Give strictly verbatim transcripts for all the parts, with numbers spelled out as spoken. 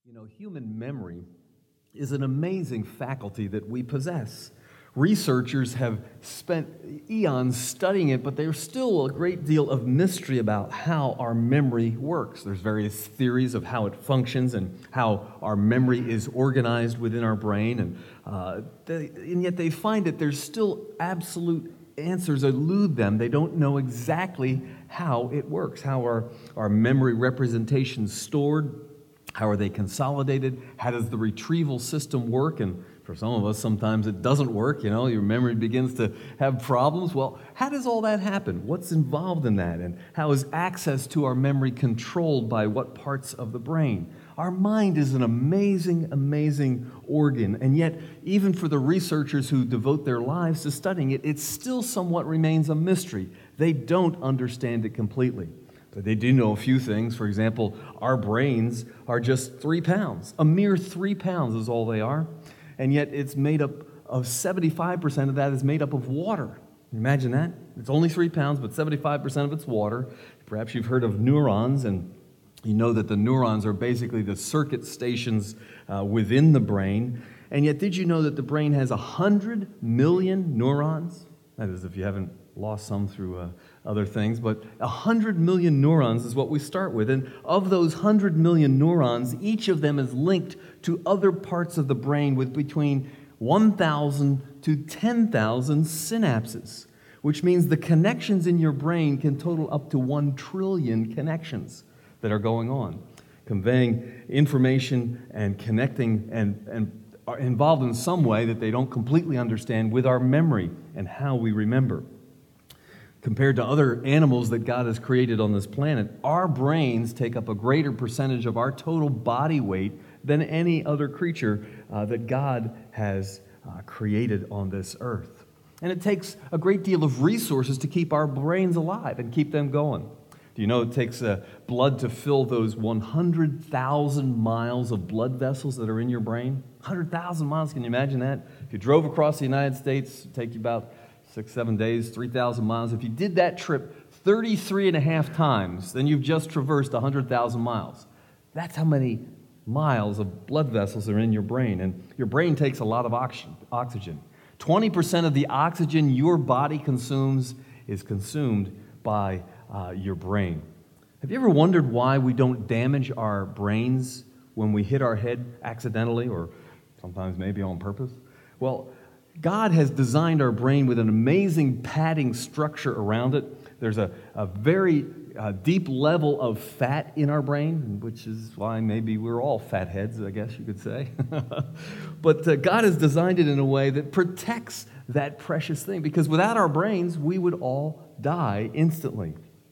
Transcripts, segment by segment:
You know, human memory is an amazing faculty that we possess. Researchers have spent eons studying it, but there's still a great deal of mystery about how our memory works. There's various theories of how it functions and how our memory is organized within our brain, and, uh, they, and yet they find that there's still absolute answers elude them. They don't know exactly how it works, how our, our memory representations stored. How are they consolidated? How does the retrieval system work? And for some of us, sometimes it doesn't work. You know, your memory begins to have problems. Well, how does all that happen? What's involved in that? And how is access to our memory controlled by what parts of the brain? Our mind is an amazing, amazing organ. And yet, even for the researchers who devote their lives to studying it, it still somewhat remains a mystery. They don't understand it completely. But they do know a few things. For example, our brains are just three pounds. A mere three pounds is all they are. And yet it's made up of seventy-five percent of that is made up of water. Imagine that. It's only three pounds, but seventy-five percent of it's water. Perhaps you've heard of neurons, and you know that the neurons are basically the circuit stations uh, within the brain. And yet, did you know that the brain has one hundred million neurons? That is, if you haven't lost some through uh, other things, but one hundred million neurons is what we start with. And of those one hundred million neurons, each of them is linked to other parts of the brain with between one thousand to ten thousand synapses, which means the connections in your brain can total up to one trillion connections that are going on, conveying information and connecting and, and are involved in some way that they don't completely understand with our memory and how we remember. Compared to other animals that God has created on this planet, our brains take up a greater percentage of our total body weight than any other creature uh, that God has uh, created on this earth. And it takes a great deal of resources to keep our brains alive and keep them going. Do you know it takes uh, blood to fill those one hundred thousand miles of blood vessels that are in your brain? one hundred thousand miles, can you imagine that? If you drove across the United States, it'd take you about six, seven days, three thousand miles. If you did that trip thirty-three and a half times, then you've just traversed one hundred thousand miles. That's how many miles of blood vessels are in your brain. And your brain takes a lot of oxygen. twenty percent of the oxygen your body consumes is consumed by uh, your brain. Have you ever wondered why we don't damage our brains when we hit our head accidentally or sometimes maybe on purpose? Well, God has designed our brain with an amazing padding structure around it. There's a, a very uh, deep level of fat in our brain, which is why maybe we're all fatheads, I guess you could say. But uh, God has designed it in a way that protects that precious thing, because without our brains, we would all die instantly.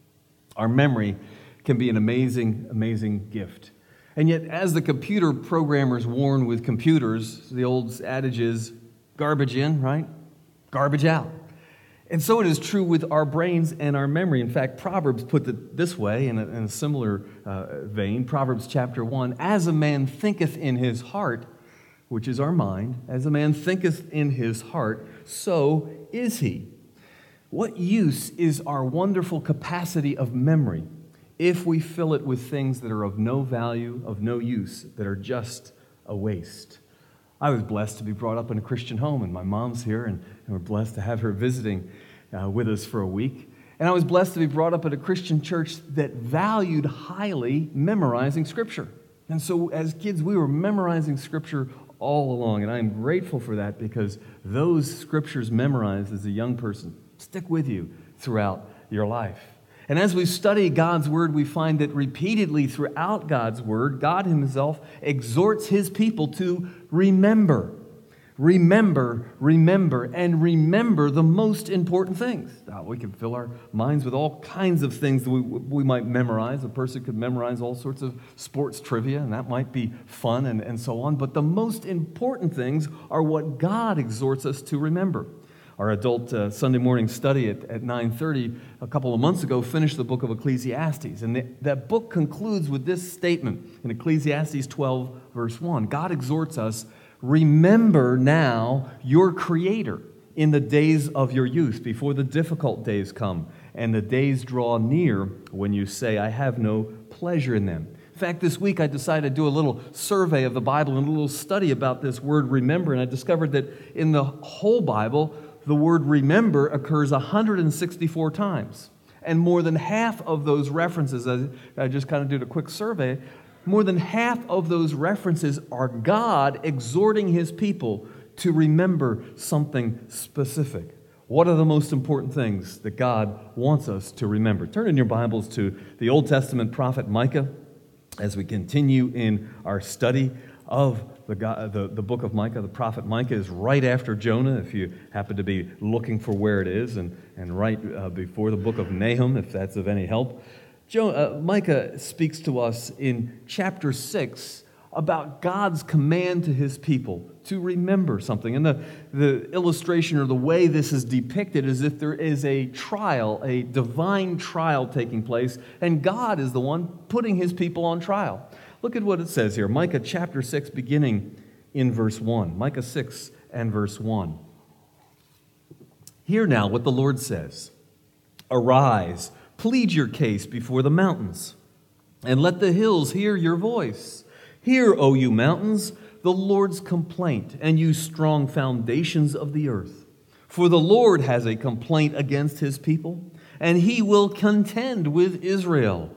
Our memory can be an amazing, amazing gift. And yet, as the computer programmers warn with computers, the old adage is, garbage in, right? Garbage out. And so it is true with our brains and our memory. In fact, Proverbs put it this way, in a, in a similar uh, vein. Proverbs chapter one, as a man thinketh in his heart, which is our mind, as a man thinketh in his heart, so is he. What use is our wonderful capacity of memory if we fill it with things that are of no value, of no use, that are just a waste? I was blessed to be brought up in a Christian home, and my mom's here, and, and we're blessed to have her visiting uh, with us for a week. And I was blessed to be brought up at a Christian church that valued highly memorizing Scripture. And so as kids, we were memorizing Scripture all along, and I am grateful for that, because those Scriptures memorized as a young person stick with you throughout your life. And as we study God's Word, we find that repeatedly throughout God's Word, God Himself exhorts His people to remember. Remember, remember, and remember the most important things. Now, we can fill our minds with all kinds of things that we, we might memorize. A person could memorize all sorts of sports trivia, and that might be fun and, and so on. But the most important things are what God exhorts us to remember. Our adult uh, Sunday morning study at, at nine thirty a couple of months ago finished the book of Ecclesiastes. And the, that book concludes with this statement in Ecclesiastes twelve, verse one. God exhorts us, remember now your Creator in the days of your youth, before the difficult days come, and the days draw near when you say, I have no pleasure in them. In fact, this week I decided to do a little survey of the Bible and a little study about this word remember, and I discovered that in the whole Bible, the word remember occurs one hundred sixty-four times. And more than half of those references, I, I just kind of did a quick survey, more than half of those references are God exhorting His people to remember something specific. What are the most important things that God wants us to remember? Turn in your Bibles to the Old Testament prophet Micah as we continue in our study of the, God, the, the book of Micah. The prophet Micah is right after Jonah, if you happen to be looking for where it is, and, and right uh, before the book of Nahum, if that's of any help. Jo- uh, Micah speaks to us in chapter six about God's command to His people to remember something. And the, the illustration or the way this is depicted is if there is a trial, a divine trial taking place, and God is the one putting His people on trial. Look at what it says here, Micah chapter six, beginning in verse one. Micah six and verse one. Hear now what the Lord says. Arise, plead your case before the mountains, and let the hills hear your voice. Hear, O you mountains, the Lord's complaint, and you strong foundations of the earth. For the Lord has a complaint against His people, and He will contend with Israel.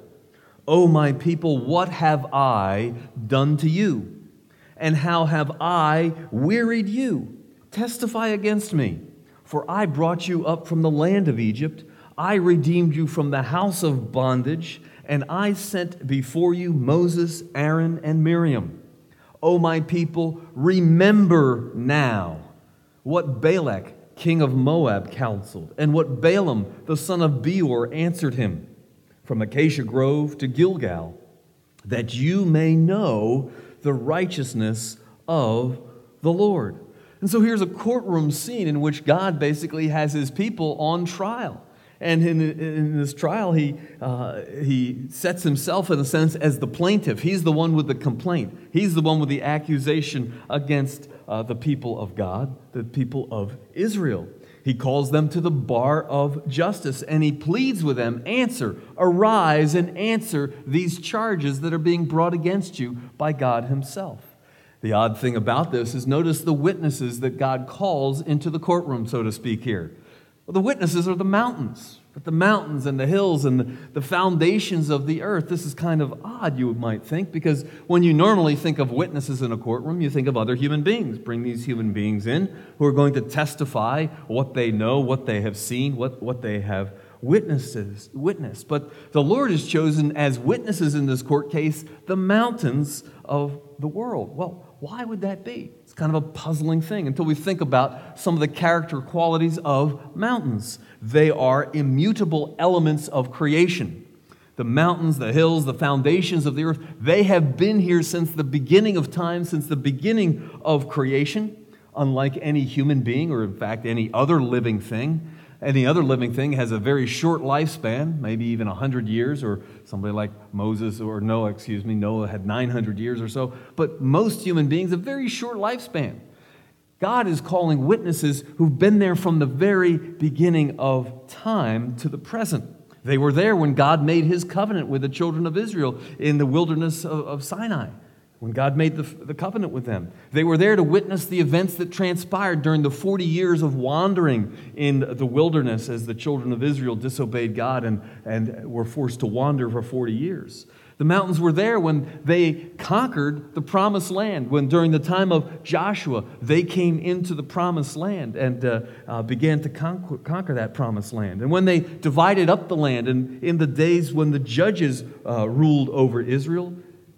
O my people, what have I done to you? And how have I wearied you? Testify against me. For I brought you up from the land of Egypt. I redeemed you from the house of bondage, and I sent before you Moses, Aaron, and Miriam. O my people, remember now what Balak, king of Moab, counseled, and what Balaam, the son of Beor, answered him, from Acacia Grove to Gilgal, that you may know the righteousness of the Lord. And so here's a courtroom scene in which God basically has His people on trial. And in, in this trial, he, uh, he sets himself, in a sense, as the plaintiff. He's the one with the complaint. He's the one with the accusation against uh, the people of God, the people of Israel. He calls them to the bar of justice, and he pleads with them, answer, arise and answer these charges that are being brought against you by God Himself. The odd thing about this is notice the witnesses that God calls into the courtroom, so to speak, here. Well, the witnesses are the mountains, but the mountains and the hills and the, the foundations of the earth. This is kind of odd, you might think, because when you normally think of witnesses in a courtroom, you think of other human beings. Bring these human beings in who are going to testify what they know, what they have seen, what, what they have witnesses, witnessed. But the Lord has chosen as witnesses in this court case the mountains of the world. Well, why would that be? It's kind of a puzzling thing until we think about some of the character qualities of mountains. They are immutable elements of creation. The mountains, the hills, the foundations of the earth, they have been here since the beginning of time, since the beginning of creation, unlike any human being or, in fact, any other living thing. Any other living thing has a very short lifespan, maybe even one hundred years, or somebody like Moses or Noah, excuse me, Noah had nine hundred years or so. But most human beings have a very short lifespan. God is calling witnesses who've been there from the very beginning of time to the present. They were there when God made His covenant with the children of Israel in the wilderness of, of Sinai. When God made the, the covenant with them. They were there to witness the events that transpired during the forty years of wandering in the wilderness as the children of Israel disobeyed God and, and were forced to wander for forty years. The mountains were there when they conquered the promised land, when during the time of Joshua, they came into the promised land and uh, uh, began to conquer, conquer that promised land. And when they divided up the land, and in the days when the judges uh, ruled over Israel,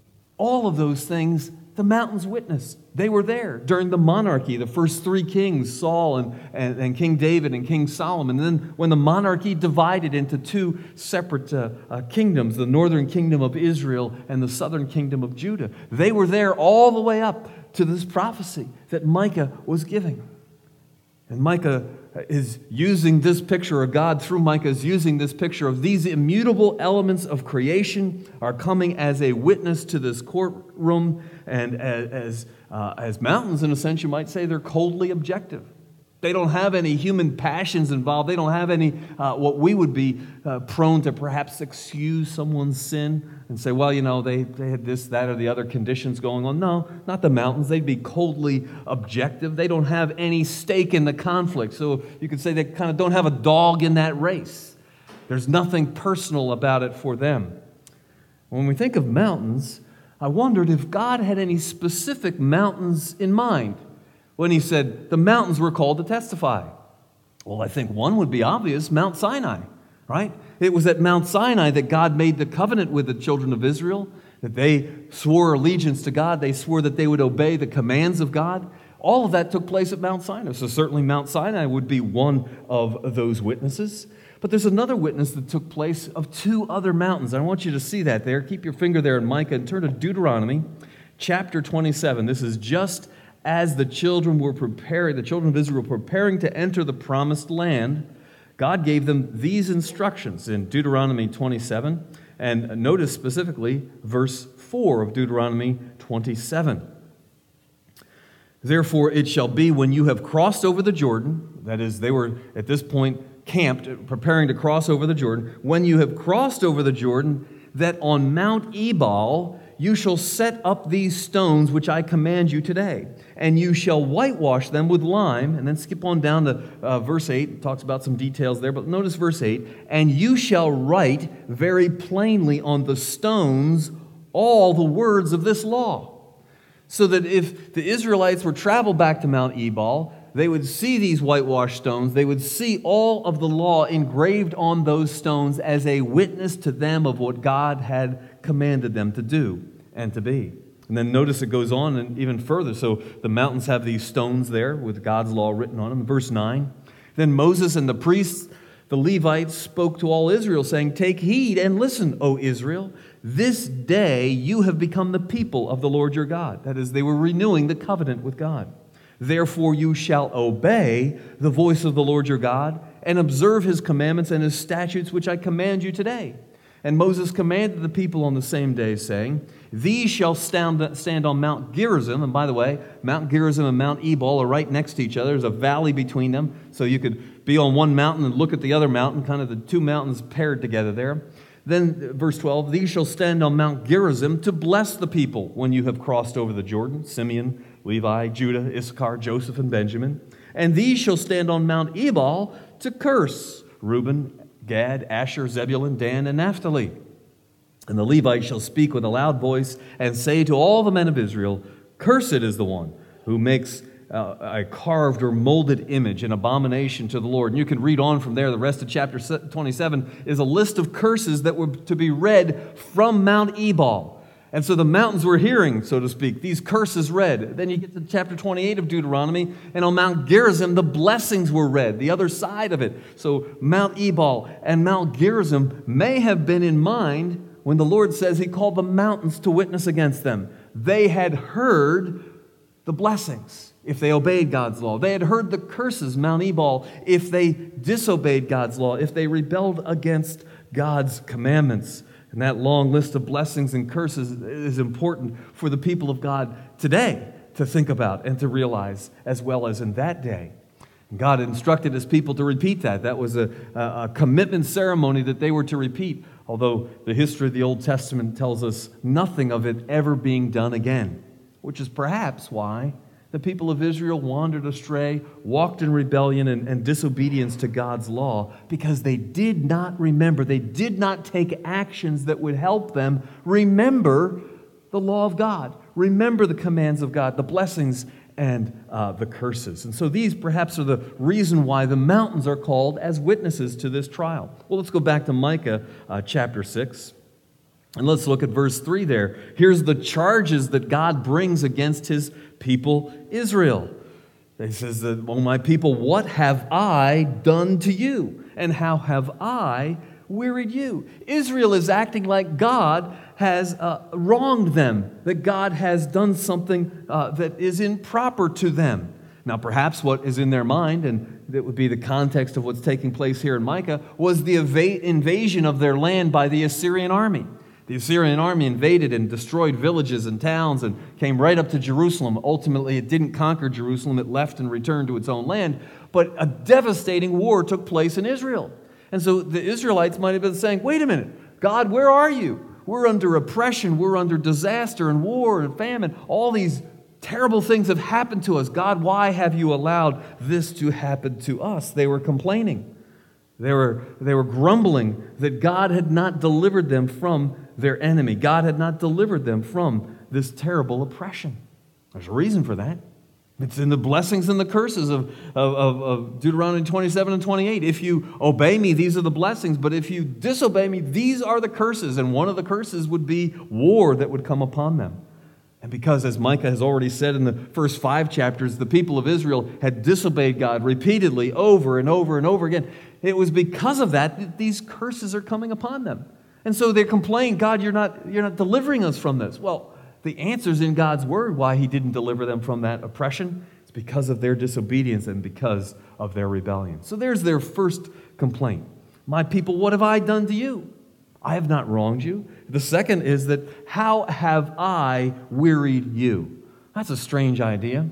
all of those things, the mountains witnessed. They were there during the monarchy, the first three kings, Saul and, and, and King David and King Solomon. And then when the monarchy divided into two separate uh, uh, kingdoms, the northern kingdom of Israel and the southern kingdom of Judah, they were there all the way up to this prophecy that Micah was giving. And Micah is using this picture, or God through Micah is using this picture of these immutable elements of creation are coming as a witness to this courtroom, and as, as, uh, as mountains, in a sense, you might say they're coldly objective. They don't have any human passions involved. They don't have any, uh, what we would be uh, prone to perhaps excuse someone's sin and say, well, you know, they, they had this, that, or the other conditions going on. No, not the mountains. They'd be coldly objective. They don't have any stake in the conflict. So you could say they kind of don't have a dog in that race. There's nothing personal about it for them. When we think of mountains, I wondered if God had any specific mountains in mind when he said the mountains were called to testify. Well, I think one would be obvious, Mount Sinai, right? It was at Mount Sinai that God made the covenant with the children of Israel, that they swore allegiance to God. They swore that they would obey the commands of God. All of that took place at Mount Sinai. So certainly Mount Sinai would be one of those witnesses. But there's another witness that took place of two other mountains. I want you to see that there. Keep your finger there in Micah and turn to Deuteronomy chapter twenty-seven. This is just as the children were preparing, the children of Israel were preparing to enter the promised land. God gave them these instructions in Deuteronomy twenty-seven. And notice specifically verse four of Deuteronomy twenty-seven. Therefore it shall be when you have crossed over the Jordan, that is, they were at this point camped, preparing to cross over the Jordan, when you have crossed over the Jordan, that on Mount Ebal you shall set up these stones which I command you today, and you shall whitewash them with lime. And then skip on down to uh, verse eight. It talks about some details there, but notice verse eight. And you shall write very plainly on the stones all the words of this law. So that if the Israelites were traveled back to Mount Ebal, they would see these whitewashed stones. They would see all of the law engraved on those stones as a witness to them of what God had commanded them to do and to be. And then notice it goes on and even further. So the mountains have these stones there with God's law written on them. Verse nine. Then Moses and the priests, the Levites, spoke to all Israel, saying, take heed and listen, O Israel. This day you have become the people of the Lord your God. That is, they were renewing the covenant with God. Therefore you shall obey the voice of the Lord your God and observe his commandments and his statutes, which I command you today. And Moses commanded the people on the same day, saying, these shall stand, stand on Mount Gerizim. And by the way, Mount Gerizim and Mount Ebal are right next to each other. There's a valley between them. So you could be on one mountain and look at the other mountain, kind of the two mountains paired together there. Then, verse twelve, these shall stand on Mount Gerizim to bless the people when you have crossed over the Jordan, Simeon, Levi, Judah, Issachar, Joseph, and Benjamin. And these shall stand on Mount Ebal to curse Reuben, Gad, Asher, Zebulun, Dan, and Naphtali. And the Levites shall speak with a loud voice and say to all the men of Israel, cursed is the one who makes uh, a carved or molded image, an abomination to the Lord. And you can read on from there. The rest of chapter twenty-seven is a list of curses that were to be read from Mount Ebal. And so the mountains were hearing, so to speak, these curses read. Then you get to chapter twenty-eight of Deuteronomy, and on Mount Gerizim, the blessings were read, the other side of it. So Mount Ebal and Mount Gerizim may have been in mind when the Lord says he called the mountains to witness against them. They had heard the blessings if they obeyed God's law. They had heard the curses, Mount Ebal, if they disobeyed God's law, if they rebelled against God's commandments. And that long list of blessings and curses is important for the people of God today to think about and to realize, as well as in that day. And God instructed his people to repeat that. That was a, a commitment ceremony that they were to repeat, although the history of the Old Testament tells us nothing of it ever being done again, which is perhaps why the people of Israel wandered astray, walked in rebellion and, and disobedience to God's law, because they did not remember, they did not take actions that would help them remember the law of God, remember the commands of God, the blessings and uh, the curses. And so these perhaps are the reason why the mountains are called as witnesses to this trial. Well, let's go back to Micah uh, chapter six. And let's look at verse three there. Here's the charges that God brings against his people Israel. He says that, oh, my people, what have I done to you? And how have I wearied you? Israel is acting like God has uh, wronged them, that God has done something uh, that is improper to them. Now, perhaps what is in their mind, and that would be the context of what's taking place here in Micah, was the eva- invasion of their land by the Assyrian army. The Assyrian army invaded and destroyed villages and towns and came right up to Jerusalem. Ultimately, it didn't conquer Jerusalem. It left and returned to its own land. But a devastating war took place in Israel. And so the Israelites might have been saying, wait a minute, God, where are you? We're under oppression. We're under disaster and war and famine. All these terrible things have happened to us. God, why have you allowed this to happen to us? They were complaining. They were, they were grumbling that God had not delivered them from their enemy. God had not delivered them from this terrible oppression. There's a reason for that. It's in the blessings and the curses of, of, of, of Deuteronomy twenty-seven and twenty-eight. If you obey me, these are the blessings. But if you disobey me, these are the curses. And one of the curses would be war that would come upon them. And because, as Micah has already said in the first five chapters, the people of Israel had disobeyed God repeatedly over and over and over again, it was because of that that these curses are coming upon them. And so they're complaining, God, you're not, you're not delivering us from this. Well, the answer's in God's word why he didn't deliver them from that oppression. It's because of their disobedience and because of their rebellion. So there's their first complaint. My people, what have I done to you? I have not wronged you. The second is that, how have I wearied you? That's a strange idea,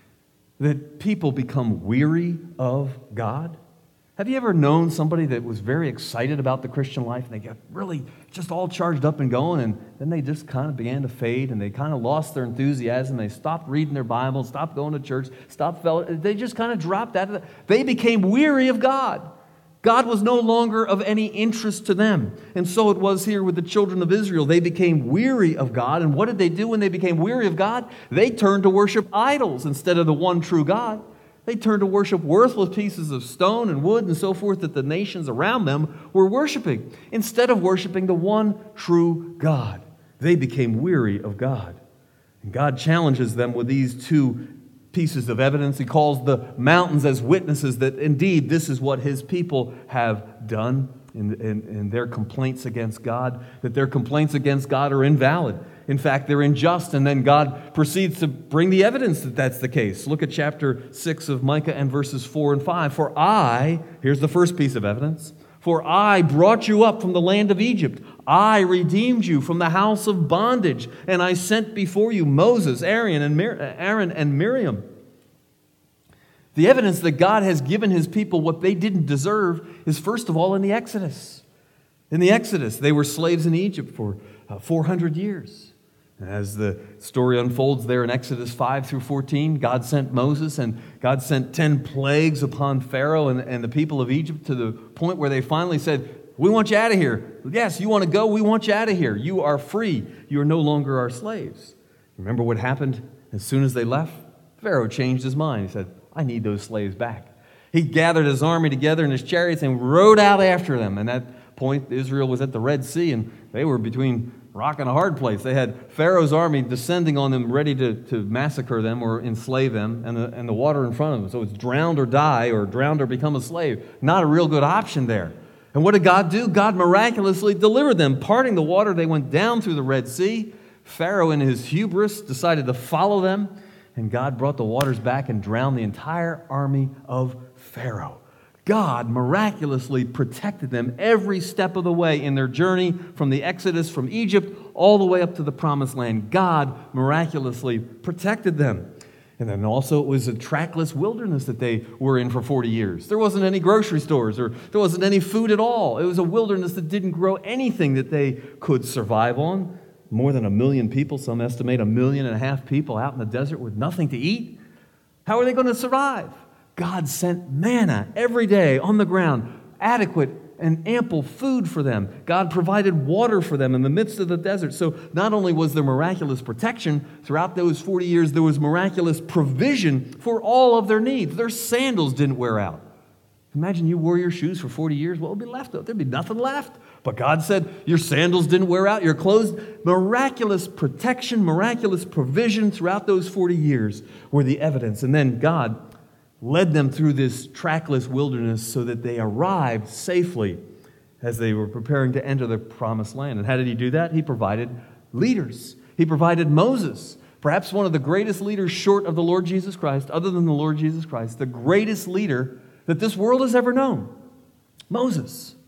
that people become weary of God. Have you ever known somebody that was very excited about the Christian life and they got really just all charged up and going, and then they just kind of began to fade and they kind of lost their enthusiasm. They stopped reading their Bible, stopped going to church, stopped fellowship. They just kind of dropped out of it. They became weary of God. God was no longer of any interest to them. And so it was here with the children of Israel. They became weary of God. And what did they do when they became weary of God? They turned to worship idols instead of the one true God. They turned to worship worthless pieces of stone and wood and so forth that the nations around them were worshiping, instead of worshiping the one true God. They became weary of God. And God challenges them with these two pieces of evidence. He calls the mountains as witnesses that indeed this is what his people have done in, in, in their complaints against God, that their complaints against God are invalid. In fact, they're unjust, and then God proceeds to bring the evidence that that's the case. Look at chapter six of Micah and verses four and five. For I, here's the first piece of evidence, for I brought you up from the land of Egypt. I redeemed you from the house of bondage, and I sent before you Moses, Aaron, and Mir- Aaron and Miriam. The evidence that God has given his people what they didn't deserve is first of all in the Exodus. In the Exodus, they were slaves in Egypt for uh, four hundred years. As the story unfolds there in Exodus five through fourteen, God sent Moses, and God sent ten plagues upon Pharaoh and, and the people of Egypt, to the point where they finally said, we want you out of here. Yes, you want to go? We want you out of here. You are free. You are no longer our slaves. Remember what happened as soon as they left? Pharaoh changed his mind. He said, I need those slaves back. He gathered his army together in his chariots and rode out after them. And at that point, Israel was at the Red Sea, and they were between rock and a hard place. They had Pharaoh's army descending on them, ready to, to massacre them or enslave them, and the, and the water in front of them. So it's drowned or die, or drowned or become a slave. Not a real good option there. And what did God do? God miraculously delivered them. Parting the water, they went down through the Red Sea. Pharaoh, in his hubris, decided to follow them, and God brought the waters back and drowned the entire army of Pharaoh. God miraculously protected them every step of the way in their journey from the Exodus from Egypt all the way up to the Promised Land. God miraculously protected them. And then also it was a trackless wilderness that they were in for forty years. There wasn't any grocery stores, or there wasn't any food at all. It was a wilderness that didn't grow anything that they could survive on. More than a million people, some estimate a million and a half people out in the desert with nothing to eat. How are they going to survive? God sent manna every day on the ground, adequate and ample food for them. God provided water for them in the midst of the desert. So not only was there miraculous protection, throughout those forty years, there was miraculous provision for all of their needs. Their sandals didn't wear out. Imagine you wore your shoes for forty years. What would be left? There'd be nothing left. But God said, your sandals didn't wear out, your clothes. Miraculous protection, miraculous provision throughout those forty years were the evidence. And then God led them through this trackless wilderness so that they arrived safely as they were preparing to enter the Promised Land. And how did he do that? He provided leaders. He provided Moses, perhaps one of the greatest leaders short of the Lord Jesus Christ, other than the Lord Jesus Christ, the greatest leader that this world has ever known. Moses.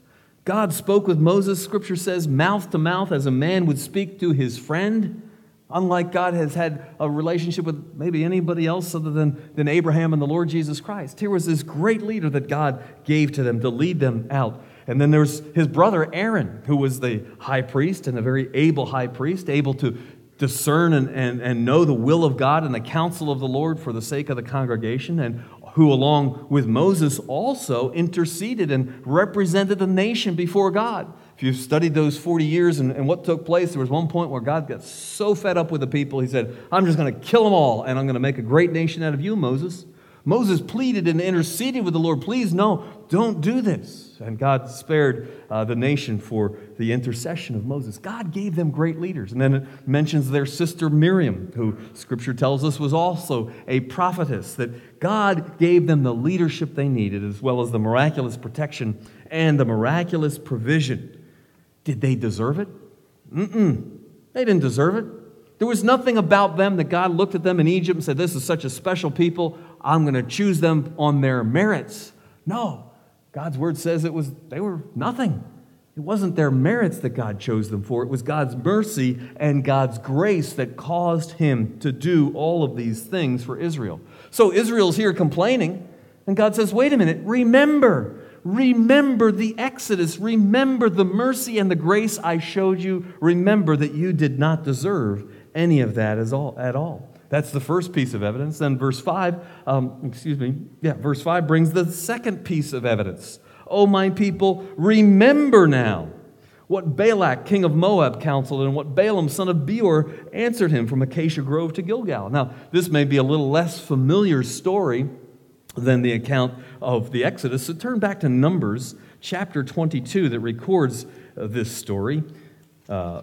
God spoke with Moses, Scripture says, mouth to mouth as a man would speak to his friend. Unlike God has had a relationship with maybe anybody else other than, than Abraham and the Lord Jesus Christ. Here was this great leader that God gave to them to lead them out. And then there's his brother Aaron, who was the high priest and a very able high priest, able to discern and, and, and know the will of God and the counsel of the Lord for the sake of the congregation, and who along with Moses also interceded and represented the nation before God. If you've studied those forty years and, and what took place, there was one point where God got so fed up with the people, he said, I'm just going to kill them all, and I'm going to make a great nation out of you, Moses. Moses pleaded and interceded with the Lord, please, no, don't do this. And God spared uh, the nation for the intercession of Moses. God gave them great leaders. And then it mentions their sister Miriam, who Scripture tells us was also a prophetess, that God gave them the leadership they needed, as well as the miraculous protection and the miraculous provision. Did they deserve it? Mm-mm. They didn't deserve it. There was nothing about them that God looked at them in Egypt and said, this is such a special people, I'm going to choose them on their merits. No, God's word says it was they were nothing. It wasn't their merits that God chose them for. It was God's mercy and God's grace that caused him to do all of these things for Israel. So Israel's here complaining, and God says, wait a minute, remember. Remember the Exodus. Remember the mercy and the grace I showed you. Remember that you did not deserve any of that as all, at all. That's the first piece of evidence. Then verse five, um, excuse me, yeah, verse five brings the second piece of evidence. Oh, my people, remember now what Balak, king of Moab, counseled, and what Balaam, son of Beor, answered him from Acacia Grove to Gilgal. Now, this may be a little less familiar story than the account of the Exodus. So turn back to Numbers chapter twenty-two that records uh, this story. Uh,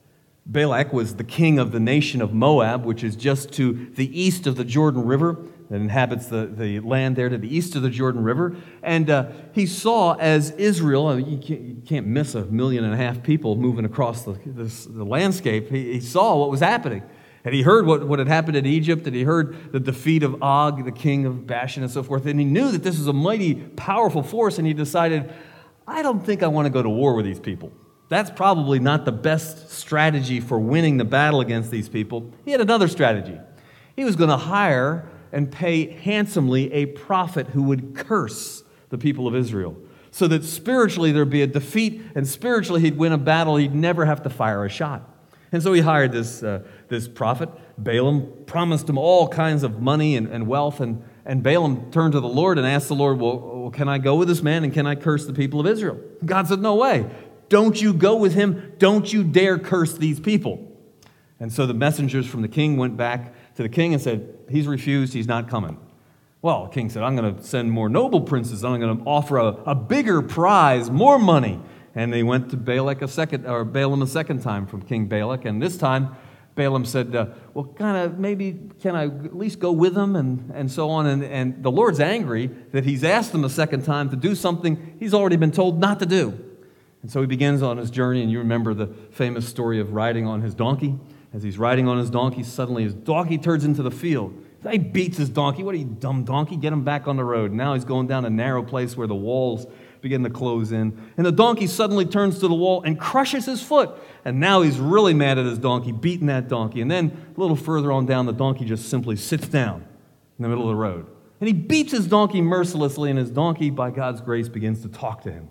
Balak was the king of the nation of Moab, which is just to the east of the Jordan River, that inhabits the, the land there to the east of the Jordan River. And uh, he saw as Israel, uh, you, can't, you can't miss a million and a half people moving across the, this, the landscape. He, he saw what was happening. And he heard what, what had happened in Egypt, and he heard the defeat of Og, the king of Bashan, and so forth. And he knew that this was a mighty, powerful force, and he decided, I don't think I want to go to war with these people. That's probably not the best strategy for winning the battle against these people. He had another strategy. He was going to hire and pay handsomely a prophet who would curse the people of Israel, so that spiritually there'd be a defeat, and spiritually he'd win a battle. He'd never have to fire a shot. And so he hired this, uh, this prophet. Balaam promised him all kinds of money and, and wealth, and, and Balaam turned to the Lord and asked the Lord, well, well, can I go with this man, and can I curse the people of Israel? God said, no way. Don't you go with him. Don't you dare curse these people. And so the messengers from the king went back to the king and said, he's refused, he's not coming. Well, the king said, I'm going to send more noble princes. I'm going to offer a, a bigger prize, more money. And they went to Balak a second, or Balaam a second time from King Balak. And this time, Balaam said, uh, well, kind of maybe can I at least go with them, and, and so on. And, and the Lord's angry that he's asked him a second time to do something he's already been told not to do. And so he begins on his journey, and you remember the famous story of riding on his donkey. As he's riding on his donkey, suddenly his donkey turns into the field. He beats his donkey. What are you, dumb donkey? Get him back on the road. Now he's going down a narrow place where the walls begin to close in. And the donkey suddenly turns to the wall and crushes his foot. And now he's really mad at his donkey, beating that donkey. And then a little further on down, the donkey just simply sits down in the middle of the road. And he beats his donkey mercilessly, and his donkey, by God's grace, begins to talk to him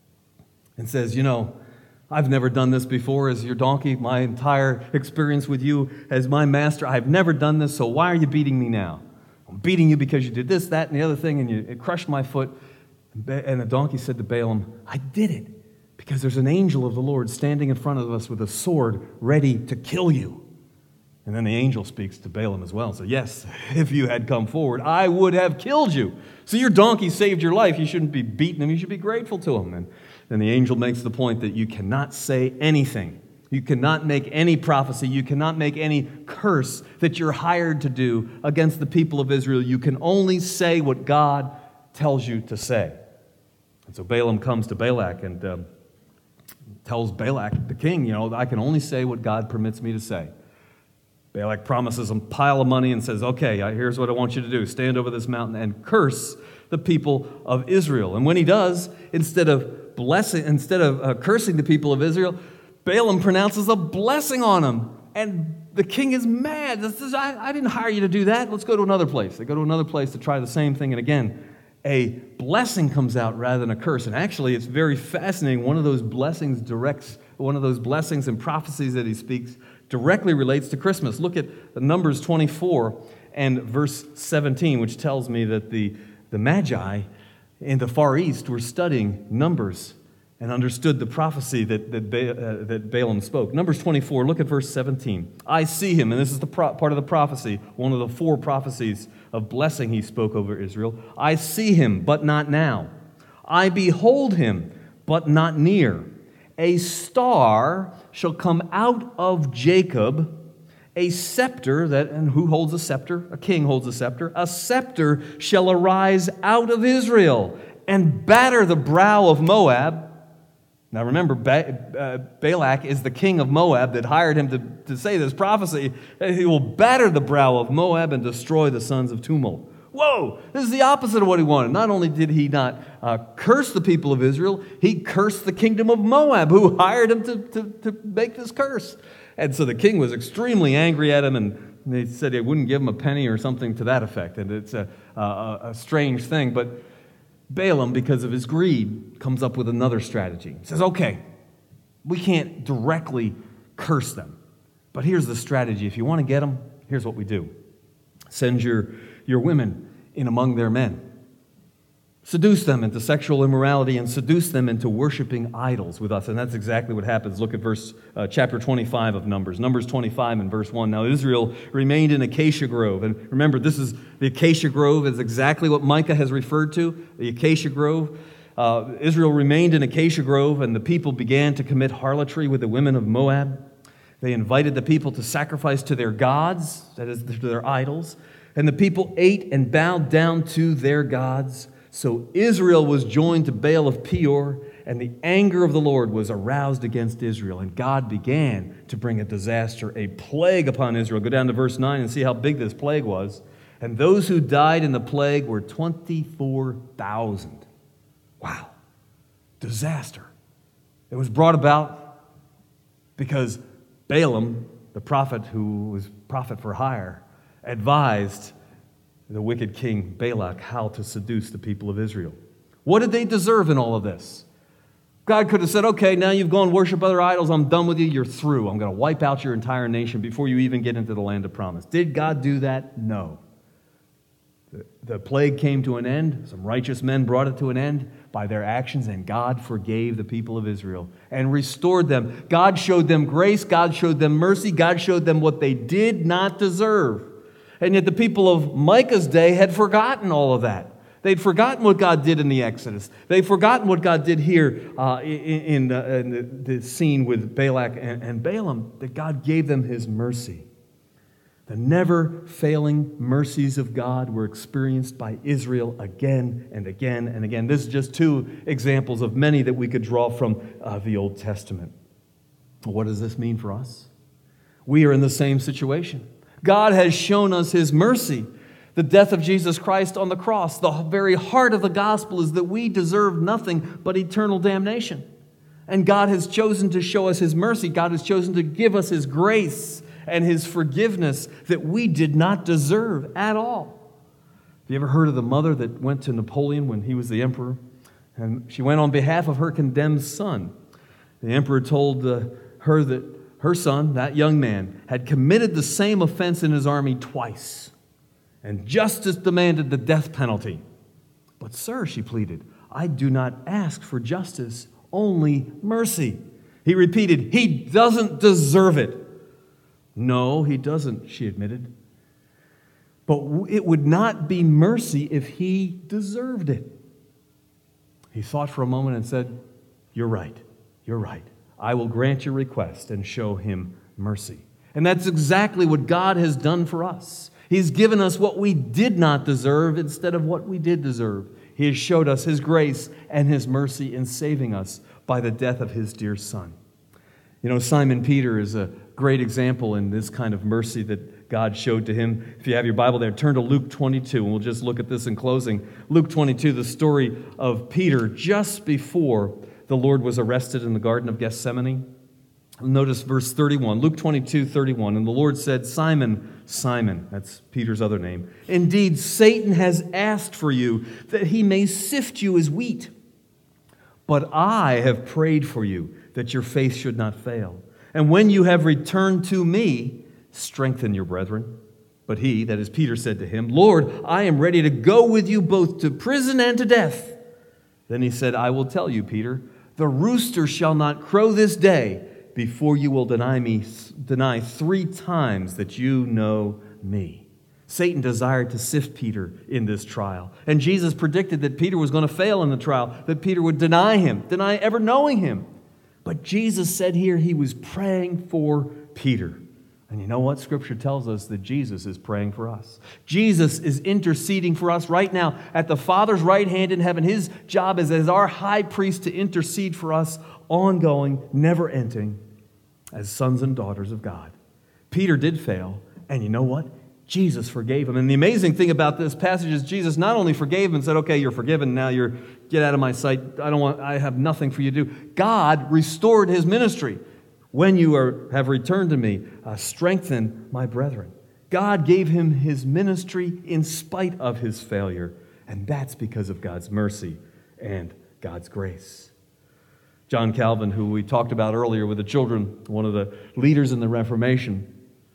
and says, you know, I've never done this before as your donkey. My entire experience with you as my master, I've never done this, so why are you beating me now? I'm beating you because you did this, that, and the other thing, and you it crushed my foot. And the donkey said to Balaam, I did it because there's an angel of the Lord standing in front of us with a sword ready to kill you. And then the angel speaks to Balaam as well. So yes, if you had come forward, I would have killed you. So your donkey saved your life. You shouldn't be beating him. You should be grateful to him. And then the angel makes the point that you cannot say anything. You cannot make any prophecy. You cannot make any curse that you're hired to do against the people of Israel. You can only say what God tells you to say. And so Balaam comes to Balak and um, tells Balak, the king, you know, I can only say what God permits me to say. Balak promises him a pile of money and says, okay, here's what I want you to do. Stand over this mountain and curse the people of Israel. And when he does, instead of blessing, instead of uh, cursing the people of Israel, Balaam pronounces a blessing on them. And the king is mad. This is, I, I didn't hire you to do that. Let's go to another place. They go to another place to try the same thing. And again, a blessing comes out rather than a curse. And actually, it's very fascinating. One of those blessings directs, one of those blessings and prophecies that he speaks directly relates to Christmas. Look at Numbers twenty-four and verse seventeen, which tells me that the, the Magi in the Far East were studying Numbers and understood the prophecy that, that, ba- uh, that Balaam spoke. Numbers twenty-four, look at verse seventeen. I see him, and this is the pro- part of the prophecy, one of the four prophecies of blessing he spoke over Israel. I see him, but not now. I behold him, but not near. A star shall come out of Jacob, a scepter, that, and who holds a scepter? A king holds a scepter. A scepter shall arise out of Israel and batter the brow of Moab. Now remember, ba- uh, Balak is the king of Moab that hired him to, to say this prophecy. He will batter the brow of Moab and destroy the sons of tumult. Whoa, this is the opposite of what he wanted. Not only did he not uh, curse the people of Israel, he cursed the kingdom of Moab, who hired him to, to, to make this curse. And so the king was extremely angry at him, and they said they wouldn't give him a penny or something to that effect. And it's a, a, a strange thing, but Balaam, because of his greed, comes up with another strategy. He says, okay, we can't directly curse them, but here's the strategy. If you want to get them, here's what we do. Send your, your women in among their men. Seduce them into sexual immorality and seduce them into worshiping idols with us. And that's exactly what happens. Look at verse uh, chapter twenty-five of Numbers. Numbers twenty-five and verse one. Now Israel remained in Acacia Grove. And remember, this is the Acacia Grove is exactly what Micah has referred to, the Acacia Grove. Uh, Israel remained in Acacia Grove, and the people began to commit harlotry with the women of Moab. They invited the people to sacrifice to their gods, that is, to their idols. And the people ate and bowed down to their gods. So Israel was joined to Baal of Peor, and the anger of the Lord was aroused against Israel. And God began to bring a disaster, a plague upon Israel. Go down to verse nine and see how big this plague was. And those who died in the plague were twenty-four thousand. Wow. Disaster. It was brought about because Balaam, the prophet who was prophet for hire, advised the wicked king Balak how to seduce the people of Israel. What did they deserve in all of this? God could have said, okay, now you've gone worship other idols. I'm done with you. You're through. I'm going to wipe out your entire nation before you even get into the land of promise. Did God do that? No. The, the plague came to an end. Some righteous men brought it to an end by their actions, and God forgave the people of Israel and restored them. God showed them grace. God showed them mercy. God showed them what they did not deserve. And yet the people of Micah's day had forgotten all of that. They'd forgotten what God did in the Exodus. They'd forgotten what God did here uh, in, in, uh, in the, the scene with Balak and, and Balaam, that God gave them his mercy. The never-failing mercies of God were experienced by Israel again and again and again. This is just two examples of many that we could draw from uh, the Old Testament. What does this mean for us? We are in the same situation. God has shown us his mercy. The death of Jesus Christ on the cross, the very heart of the gospel is that we deserve nothing but eternal damnation. And God has chosen to show us his mercy. God has chosen to give us his grace and his forgiveness that we did not deserve at all. Have you ever heard of the mother that went to Napoleon when he was the emperor? And she went on behalf of her condemned son. The emperor told uh, her that her son, that young man, had committed the same offense in his army twice. And justice demanded the death penalty. But, sir, she pleaded, I do not ask for justice, only mercy. He repeated, he doesn't deserve it. No, he doesn't, she admitted. But it would not be mercy if he deserved it. He thought for a moment and said, you're right, you're right. I will grant your request and show him mercy. And that's exactly what God has done for us. He's given us what we did not deserve instead of what we did deserve. He has showed us his grace and his mercy in saving us by the death of his dear son. You know, Simon Peter is a great example in this kind of mercy that God showed to him. If you have your Bible there, turn to Luke twenty-two, and we'll just look at this in closing. Luke twenty-two, the story of Peter just before the Lord was arrested in the Garden of Gethsemane. Notice verse thirty-one, Luke twenty-two, thirty-one. And the Lord said, Simon, Simon, that's Peter's other name, indeed Satan has asked for you that he may sift you as wheat. But I have prayed for you that your faith should not fail. And when you have returned to me, strengthen your brethren. But he, that is Peter, said to him, Lord, I am ready to go with you both to prison and to death. Then he said, I will tell you, Peter, the rooster shall not crow this day before you will deny me, deny three times that you know me. Satan desired to sift Peter in this trial. And Jesus predicted that Peter was going to fail in the trial, that Peter would deny him, deny ever knowing him. But Jesus said here he was praying for Peter. And you know what? Scripture tells us that Jesus is praying for us. Jesus is interceding for us right now at the Father's right hand in heaven. His job is as our high priest to intercede for us, ongoing, never-ending, as sons and daughters of God. Peter did fail, and you know what? Jesus forgave him. And the amazing thing about this passage is Jesus not only forgave him and said, okay, you're forgiven, now you're get out of my sight. I don't want I have nothing for you to do. God restored his ministry. When you are, have returned to me, uh, strengthen my brethren. God gave him his ministry in spite of his failure, and that's because of God's mercy and God's grace. John Calvin, who we talked about earlier with the children, one of the leaders in the Reformation,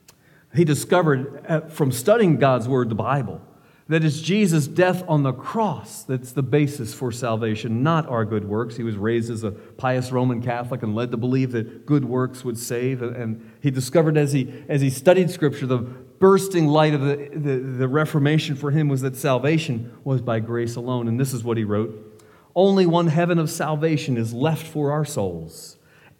he discovered from studying God's Word, the Bible, that it's Jesus' death on the cross that's the basis for salvation, not our good works. He was raised as a pious Roman Catholic and led to believe that good works would save. And he discovered as he as he studied Scripture, the bursting light of the, the, the Reformation for him was that salvation was by grace alone. And this is what he wrote. Only one heaven of salvation is left for our souls,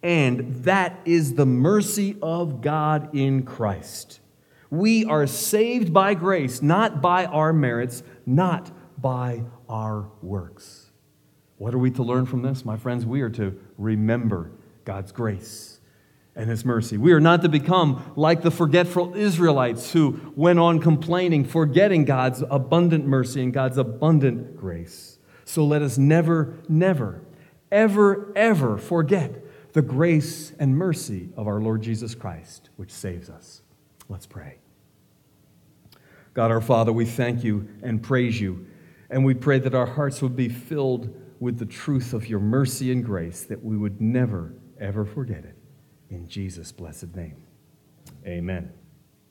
and that is the mercy of God in Christ. We are saved by grace, not by our merits, not by our works. What are we to learn from this? My friends, we are to remember God's grace and His mercy. We are not to become like the forgetful Israelites who went on complaining, forgetting God's abundant mercy and God's abundant grace. So let us never, never, ever, ever forget the grace and mercy of our Lord Jesus Christ, which saves us. Let's pray. God our Father, we thank you and praise you, and we pray that our hearts would be filled with the truth of your mercy and grace, that we would never, ever forget it. In Jesus' blessed name, amen.